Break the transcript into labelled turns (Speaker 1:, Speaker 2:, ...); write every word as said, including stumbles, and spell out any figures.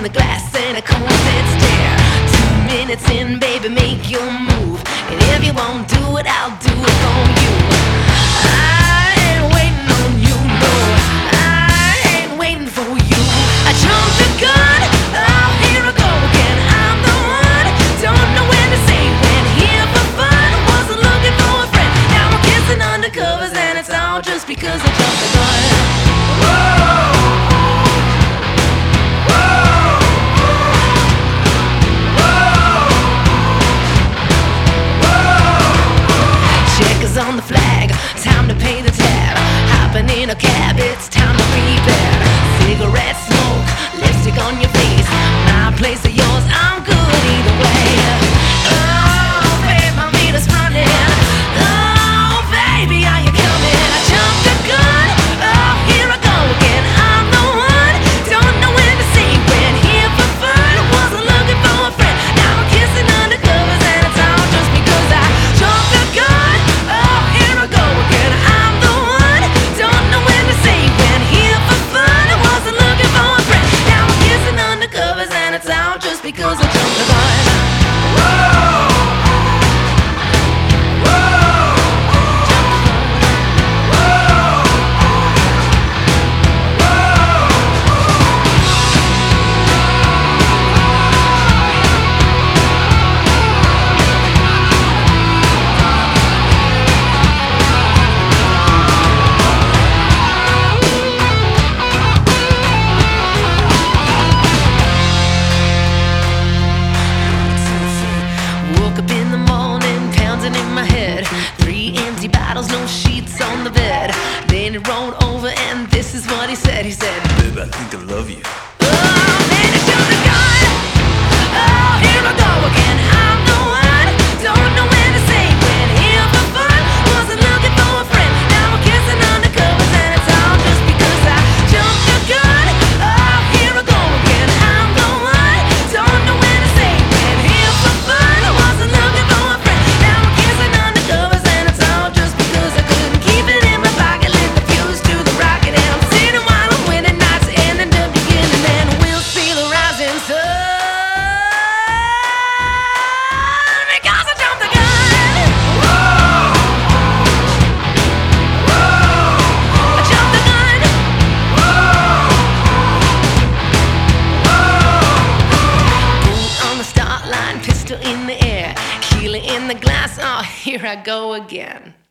Speaker 1: the glass and a constant stare. Two minutes in, baby, make your move. And if you won't do it, I'll do it for you. I ain't waiting on you, no, I ain't waiting for you. I jumped the gun, oh, here I go again. I'm the one, don't know when to say when. Here for fun, wasn't looking for a friend. Now I'm kissing undercovers and it's all just because I jumped the gun. On the flag, time to pay the tab. Hopping in a cab, it's time to prepare. Cigarette smoke, lipstick on your face. My place or yours, I'm good either way. Oh, babe, my meter's running. Oh, baby, are you coming? I jumped the gun, oh, here I go again. I'm the one, don't know when to say when. Here for fun, wasn't looking for a friend. Now I'm kissing undercovers and it's all just because I jumped the gun. Because I jumped the gun. Whoa! In my head, three empty bottles, no sheets on the bed. Then he rolled over and this is what he said. He said,
Speaker 2: babe, I think I love you.
Speaker 1: Oh, man, I jumped the gun. Oh, here I go again. I'm the one, don't know when to say when. Here for fun, wasn't looking for a friend. Now I'm kissing undercovers and it's all just because I jumped the gun. Oh, here I go again. I'm the one, don't know when to say when. Here for fun, wasn't looking for a friend. In the air, Keely in the glass, oh, here I go again.